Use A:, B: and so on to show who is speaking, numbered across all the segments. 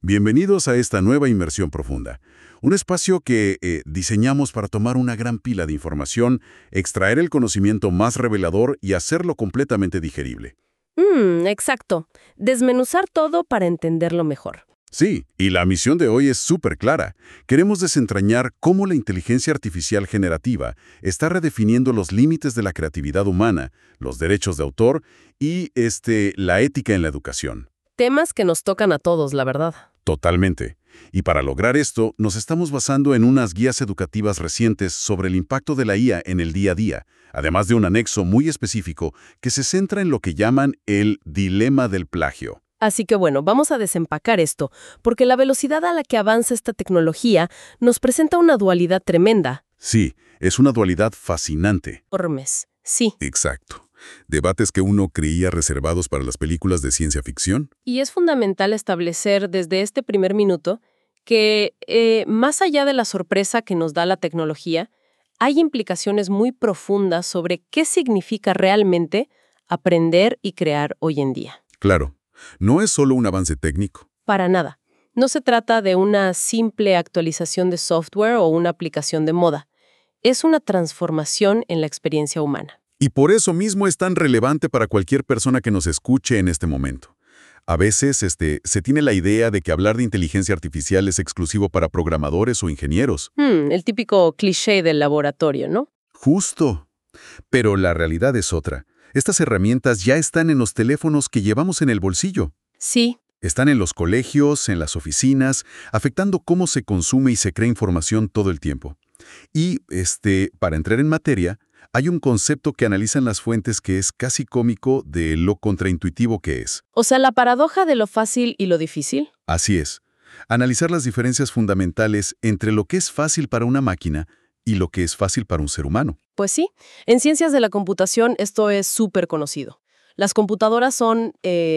A: Bienvenidos a esta nueva inmersión profunda. Un espacio que diseñamos para tomar una gran pila de información, extraer el conocimiento más revelador y hacerlo completamente digerible.
B: Exacto. Desmenuzar todo para entenderlo mejor.
A: Sí, y la misión de hoy es súper clara. Queremos desentrañar cómo la inteligencia artificial generativa está redefiniendo los límites de la creatividad humana, los derechos de autor y la ética en la educación.
B: Temas que nos tocan a todos, la verdad.
A: Totalmente. Y para lograr esto, nos estamos basando en unas guías educativas recientes sobre el impacto de la IA en el día a día, además de un anexo muy específico que se centra en lo que llaman el dilema del plagio.
B: Así que bueno, vamos a desempacar esto, porque la velocidad a la que avanza esta tecnología nos presenta una dualidad tremenda.
A: Sí, es una dualidad fascinante.
B: Enormes, sí.
A: Exacto. Debates que uno creía reservados para las películas de ciencia ficción.
B: Y es fundamental establecer desde este primer minuto que, más allá de la sorpresa que nos da la tecnología, hay implicaciones muy profundas sobre qué significa realmente aprender y crear hoy en día.
A: Claro, no es solo un avance técnico.
B: Para nada. No se trata de una simple actualización de software o una aplicación de moda. Es una transformación en la experiencia humana.
A: Y por eso mismo es tan relevante para cualquier persona que nos escuche en este momento. A veces se tiene la idea de que hablar de inteligencia artificial es exclusivo para programadores o ingenieros.
B: El típico cliché del laboratorio, ¿no?
A: Justo. Pero la realidad es otra. Estas herramientas ya están en los teléfonos que llevamos en el bolsillo.
B: Sí.
A: Están en los colegios, en las oficinas, afectando cómo se consume y se crea información todo el tiempo. Y, para entrar en materia, hay un concepto que analizan las fuentes que es casi cómico de lo contraintuitivo que es.
B: O sea, la paradoja de lo fácil y lo difícil.
A: Así es. Analizar las diferencias fundamentales entre lo que es fácil para una máquina y lo que es fácil para un ser humano.
B: Pues sí, en ciencias de la computación esto es súper conocido. Las computadoras son,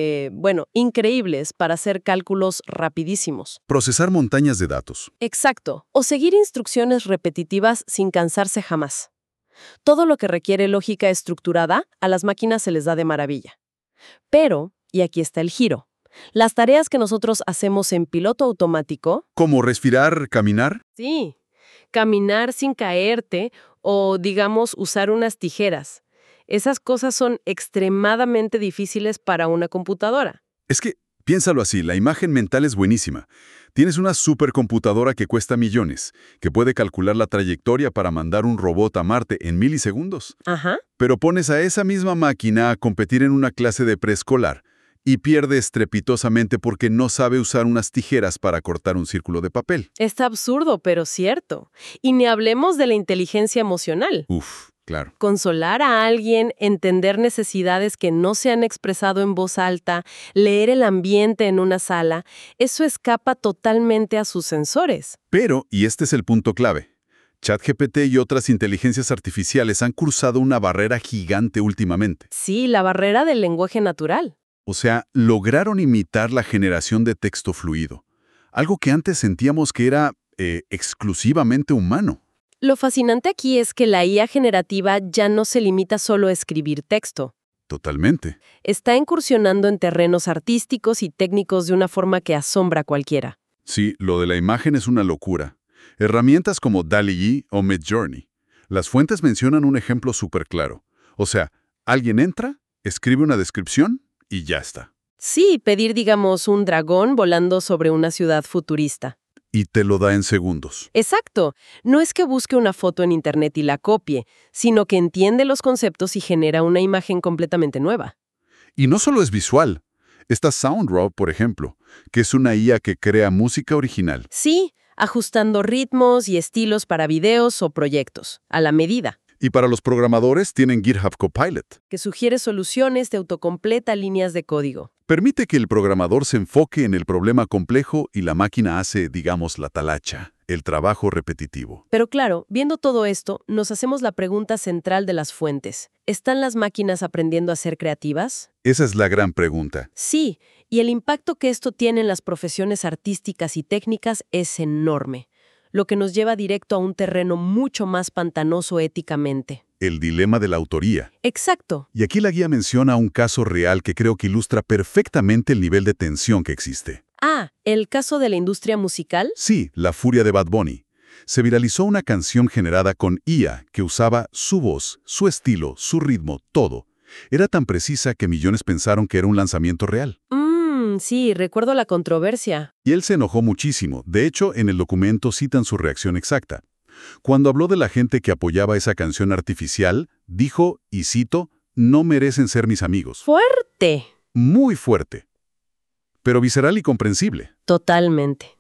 B: increíbles para hacer cálculos rapidísimos.
A: Procesar montañas de datos.
B: Exacto. O seguir instrucciones repetitivas sin cansarse jamás. Todo lo que requiere lógica estructurada, a las máquinas se les da de maravilla. Pero, y aquí está el giro, las tareas que nosotros hacemos en piloto automático...
A: ¿Como respirar, caminar?
B: Sí, caminar sin caerte o, digamos, usar unas tijeras. Esas cosas son extremadamente difíciles para una computadora.
A: Es que, piénsalo así, la imagen mental es buenísima. Tienes una supercomputadora que cuesta millones, que puede calcular la trayectoria para mandar un robot a Marte en milisegundos.
B: Ajá.
A: Pero pones a esa misma máquina a competir en una clase de preescolar y pierde estrepitosamente porque no sabe usar unas tijeras para cortar un círculo de papel.
B: Está absurdo, pero cierto. Y ni hablemos de la inteligencia emocional.
A: Uf, claro.
B: Consolar a alguien, entender necesidades que no se han expresado en voz alta, leer el ambiente en una sala, eso escapa totalmente a sus sensores.
A: Pero, y este es el punto clave, ChatGPT y otras inteligencias artificiales han cruzado una barrera gigante últimamente.
B: Sí, la barrera del lenguaje natural.
A: O sea, lograron imitar la generación de texto fluido, algo que antes sentíamos que era exclusivamente humano.
B: Lo fascinante aquí es que la IA generativa ya no se limita solo a escribir texto.
A: Totalmente.
B: Está incursionando en terrenos artísticos y técnicos de una forma que asombra a cualquiera.
A: Sí, lo de la imagen es una locura. Herramientas como DALL-E o Midjourney. Las fuentes mencionan un ejemplo súper claro. O sea, alguien entra, escribe una descripción y ya está.
B: Sí, pedir, digamos, un dragón volando sobre una ciudad futurista.
A: Y te lo da en segundos.
B: Exacto. No es que busque una foto en Internet y la copie, sino que entiende los conceptos y genera una imagen completamente nueva.
A: Y no solo es visual. Está SoundRaw, por ejemplo, que es una IA que crea música original.
B: Sí, ajustando ritmos y estilos para videos o proyectos, a la medida.
A: Y para los programadores tienen GitHub Copilot.
B: Que sugiere soluciones de autocompleta líneas de código.
A: Permite que el programador se enfoque en el problema complejo y la máquina hace, digamos, la talacha, el trabajo repetitivo.
B: Pero claro, viendo todo esto, nos hacemos la pregunta central de las fuentes. ¿Están las máquinas aprendiendo a ser creativas?
A: Esa es la gran pregunta.
B: Sí, y el impacto que esto tiene en las profesiones artísticas y técnicas es enorme, lo que nos lleva directo a un terreno mucho más pantanoso éticamente.
A: El dilema de la autoría.
B: Exacto.
A: Y aquí la guía menciona un caso real que creo que ilustra perfectamente el nivel de tensión que existe.
B: Ah, ¿el caso de la industria musical?
A: Sí, la furia de Bad Bunny. Se viralizó una canción generada con IA que usaba su voz, su estilo, su ritmo, todo. Era tan precisa que millones pensaron que era un lanzamiento real.
B: Sí, recuerdo la controversia.
A: Y él se enojó muchísimo. De hecho, en el documento citan su reacción exacta. Cuando habló de la gente que apoyaba esa canción artificial, dijo, y cito, "No merecen ser mis amigos".
B: Fuerte.
A: Muy fuerte, pero visceral y comprensible.
B: Totalmente.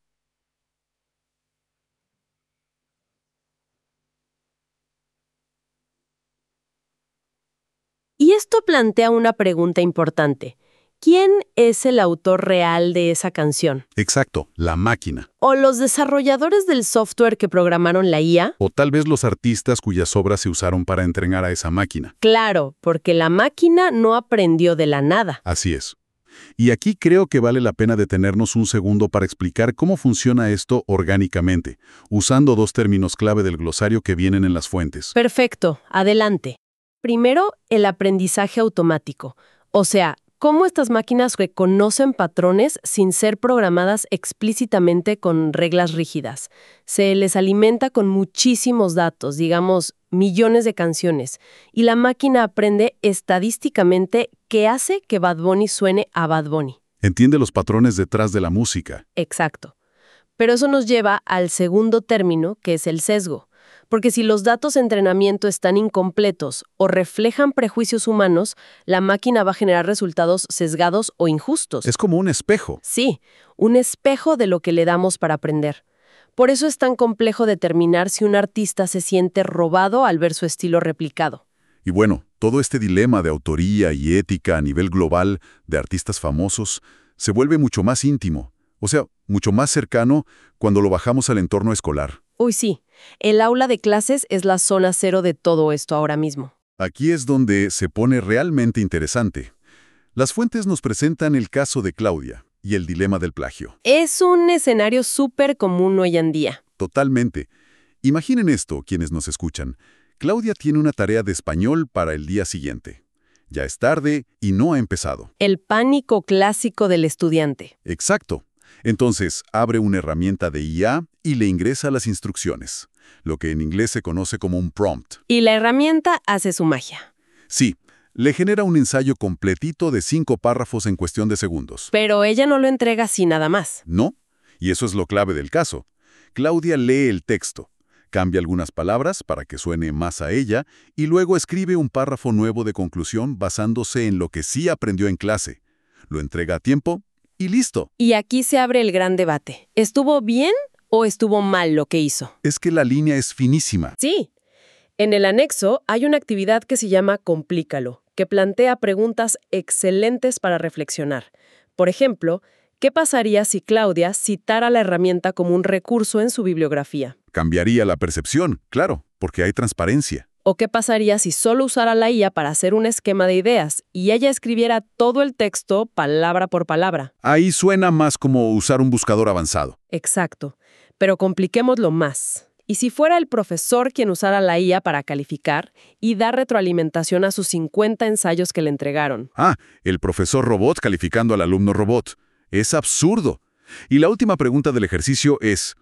B: Y esto plantea una pregunta importante. ¿Quién es el autor real de esa canción?
A: Exacto, la máquina.
B: ¿O los desarrolladores del software que programaron la IA?
A: O tal vez los artistas cuyas obras se usaron para entrenar a esa máquina.
B: Claro, porque la máquina no aprendió de la nada.
A: Así es. Y aquí creo que vale la pena detenernos un segundo para explicar cómo funciona esto orgánicamente, usando dos términos clave del glosario que vienen en las fuentes.
B: Perfecto, adelante. Primero, el aprendizaje automático. O sea, cómo estas máquinas reconocen patrones sin ser programadas explícitamente con reglas rígidas. Se les alimenta con muchísimos datos, digamos, millones de canciones, y la máquina aprende estadísticamente qué hace que Bad Bunny suene a Bad Bunny.
A: Entiende los patrones detrás de la música.
B: Exacto. Pero eso nos lleva al segundo término, que es el sesgo. Porque si los datos de entrenamiento están incompletos o reflejan prejuicios humanos, la máquina va a generar resultados sesgados o injustos.
A: Es como un espejo.
B: Sí, un espejo de lo que le damos para aprender. Por eso es tan complejo determinar si un artista se siente robado al ver su estilo replicado.
A: Y bueno, todo este dilema de autoría y ética a nivel global de artistas famosos se vuelve mucho más íntimo, o sea, mucho más cercano cuando lo bajamos al entorno escolar.
B: Uy, sí, el aula de clases es la zona cero de todo esto ahora mismo.
A: Aquí es donde se pone realmente interesante. Las fuentes nos presentan el caso de Claudia y el dilema del plagio.
B: Es un escenario súper común hoy en día.
A: Totalmente. Imaginen esto, quienes nos escuchan. Claudia tiene una tarea de español para el día siguiente. Ya es tarde y no ha empezado.
B: El pánico clásico del estudiante.
A: Exacto. Entonces, abre una herramienta de IA y le ingresa las instrucciones, lo que en inglés se conoce como un prompt.
B: Y la herramienta hace su magia.
A: Sí, le genera un ensayo completito de 5 párrafos en cuestión de segundos.
B: Pero ella no lo entrega así nada más.
A: ¿No? Y eso es lo clave del caso. Claudia lee el texto, cambia algunas palabras para que suene más a ella y luego escribe un párrafo nuevo de conclusión basándose en lo que sí aprendió en clase. Lo entrega a tiempo y listo.
B: Y aquí se abre el gran debate. ¿Estuvo bien o estuvo mal lo que hizo?
A: Es que la línea es finísima.
B: Sí. En el anexo hay una actividad que se llama Complícalo, que plantea preguntas excelentes para reflexionar. Por ejemplo, ¿qué pasaría si Claudia citara la herramienta como un recurso en su bibliografía?
A: Cambiaría la percepción, claro, porque hay transparencia.
B: ¿O qué pasaría si solo usara la IA para hacer un esquema de ideas y ella escribiera todo el texto palabra por palabra?
A: Ahí suena más como usar un buscador avanzado.
B: Exacto. Pero compliquémoslo más. ¿Y si fuera el profesor quien usara la IA para calificar y dar retroalimentación a sus 50 ensayos que le entregaron?
A: Ah, el profesor robot calificando al alumno robot. Es absurdo. Y la última pregunta del ejercicio es,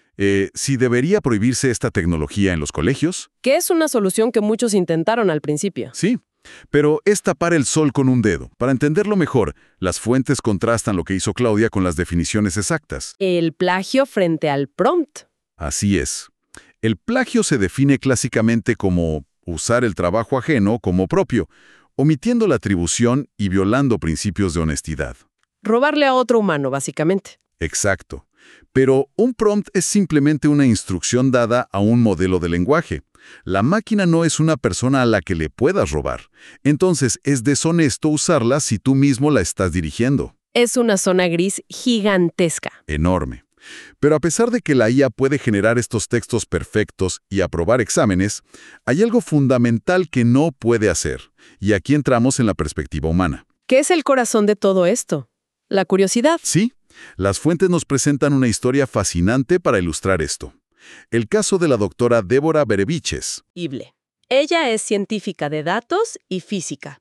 A: ¿si debería prohibirse esta tecnología en los colegios?
B: Que es una solución que muchos intentaron al principio.
A: Sí, pero es tapar el sol con un dedo. Para entenderlo mejor, las fuentes contrastan lo que hizo Claudia con las definiciones exactas.
B: El plagio frente al prompt.
A: Así es. El plagio se define clásicamente como usar el trabajo ajeno como propio, omitiendo la atribución y violando principios de honestidad.
B: Robarle a otro humano, básicamente.
A: Exacto. Pero un prompt es simplemente una instrucción dada a un modelo de lenguaje. La máquina no es una persona a la que le puedas robar. Entonces es deshonesto usarla si tú mismo la estás dirigiendo.
B: Es una zona gris gigantesca.
A: Enorme. Pero a pesar de que la IA puede generar estos textos perfectos y aprobar exámenes, hay algo fundamental que no puede hacer. Y aquí entramos en la perspectiva humana.
B: ¿Qué es el corazón de todo esto? La curiosidad.
A: Sí, las fuentes nos presentan una historia fascinante para ilustrar esto. El caso de la doctora Débora Bereviches.
B: Ella es científica de datos y física.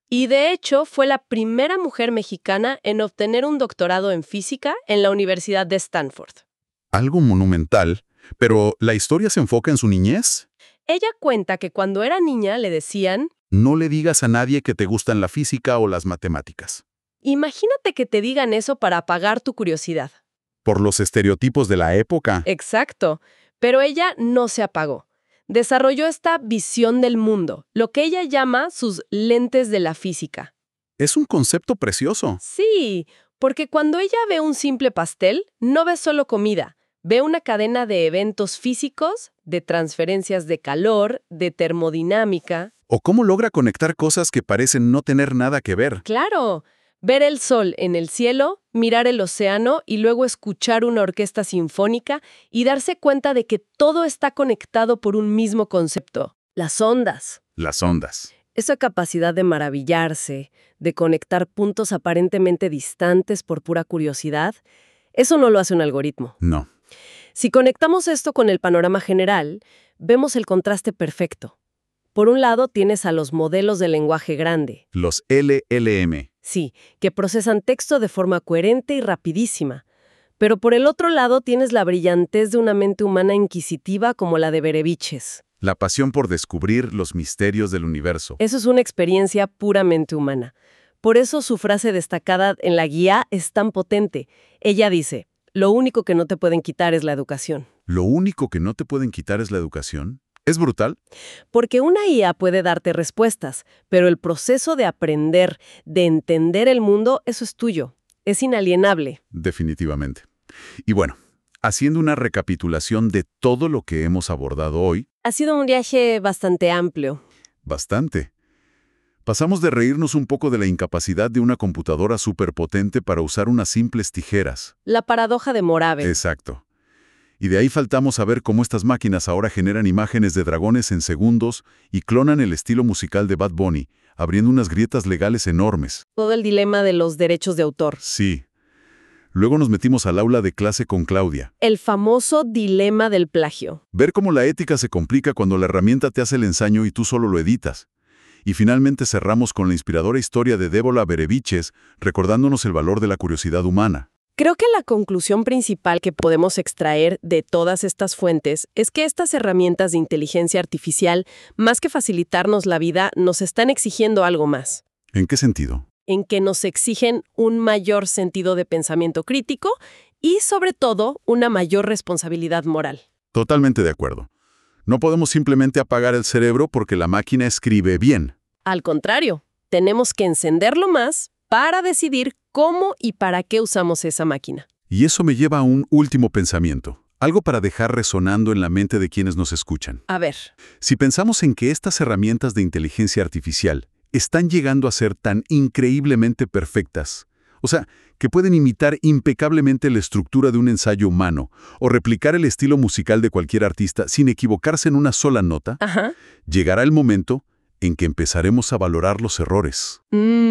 B: Y de hecho fue la primera mujer mexicana en obtener un doctorado en física en la Universidad de Stanford.
A: Algo monumental, pero ¿la historia se enfoca en su niñez?
B: Ella cuenta que cuando era niña le decían,
A: No le digas a nadie que te gustan la física o las matemáticas.
B: imagínate que te digan eso para apagar tu curiosidad.
A: Por los estereotipos de la época.
B: Exacto, pero ella no se apagó. Desarrolló esta visión del mundo, lo que ella llama sus lentes de la física.
A: Es un concepto precioso.
B: Sí, porque cuando ella ve un simple pastel, no ve solo comida, ve una cadena de eventos físicos, de transferencias de calor, de termodinámica.
A: ¿O cómo logra conectar cosas que parecen no tener nada que ver?
B: Claro, ver el sol en el cielo, mirar el océano y luego escuchar una orquesta sinfónica y darse cuenta de que todo está conectado por un mismo concepto, las ondas.
A: Las ondas.
B: Esa capacidad de maravillarse, de conectar puntos aparentemente distantes por pura curiosidad, eso no lo hace un algoritmo.
A: No.
B: Si conectamos esto con el panorama general, vemos el contraste perfecto. Por un lado tienes a los modelos de lenguaje grande,
A: Los LLM.
B: sí, que procesan texto de forma coherente y rapidísima. Pero por el otro lado tienes la brillantez de una mente humana inquisitiva como la de Bereviches.
A: La pasión por descubrir los misterios del universo.
B: Eso es una experiencia puramente humana. Por eso su frase destacada en la guía es tan potente. Ella dice, lo único que no te pueden quitar es la educación.
A: ¿Lo único que no te pueden quitar es la educación? ¿Es brutal?
B: Porque una IA puede darte respuestas, pero el proceso de aprender, de entender el mundo, eso es tuyo. Es inalienable.
A: Definitivamente. Y bueno, haciendo una recapitulación de todo lo que hemos abordado hoy,
B: Ha sido un viaje bastante amplio.
A: bastante. Pasamos de reírnos un poco de la incapacidad de una computadora superpotente para usar unas simples tijeras.
B: La paradoja de Morave.
A: Exacto. Y de ahí faltamos a ver cómo estas máquinas ahora generan imágenes de dragones en segundos y clonan el estilo musical de Bad Bunny, abriendo unas grietas legales enormes.
B: Todo el dilema de los derechos de autor.
A: Sí. Luego nos metimos al aula de clase con Claudia.
B: El famoso dilema del plagio.
A: Ver cómo la ética se complica cuando la herramienta te hace el ensayo y tú solo lo editas. Y finalmente cerramos con la inspiradora historia de Débora Bereviches, recordándonos el valor de la curiosidad humana.
B: Creo que la conclusión principal que podemos extraer de todas estas fuentes es que estas herramientas de inteligencia artificial, más que facilitarnos la vida, nos están exigiendo algo más.
A: ¿En qué sentido?
B: En que nos exigen un mayor sentido de pensamiento crítico y, sobre todo, una mayor responsabilidad moral.
A: Totalmente de acuerdo. No podemos simplemente apagar el cerebro porque la máquina escribe bien.
B: Al contrario, tenemos que encenderlo más para decidir cómo y para qué usamos esa máquina.
A: Y eso me lleva a un último pensamiento, algo para dejar resonando en la mente de quienes nos escuchan.
B: A ver,
A: Si pensamos en que estas herramientas de inteligencia artificial están llegando a ser tan increíblemente perfectas, o sea, que pueden imitar impecablemente la estructura de un ensayo humano o replicar el estilo musical de cualquier artista sin equivocarse en una sola nota, llegará el momento en que empezaremos a valorar los errores.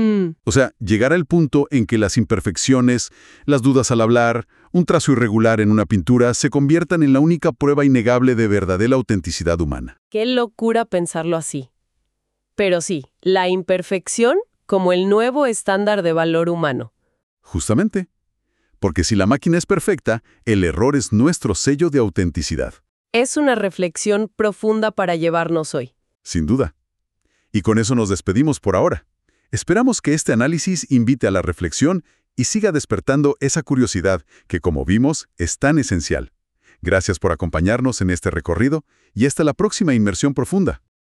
A: O sea, llegará el punto en que las imperfecciones, las dudas al hablar, un trazo irregular en una pintura se conviertan en la única prueba innegable de verdadera autenticidad humana.
B: Qué locura pensarlo así. Pero sí, la imperfección como el nuevo estándar de valor humano.
A: Justamente. Porque si la máquina es perfecta, el error es nuestro sello de autenticidad.
B: Es una reflexión profunda para llevarnos hoy.
A: Sin duda. Y con eso nos despedimos por ahora. Esperamos que este análisis invite a la reflexión y siga despertando esa curiosidad que, como vimos, es tan esencial. Gracias por acompañarnos en este recorrido y hasta la próxima inmersión profunda.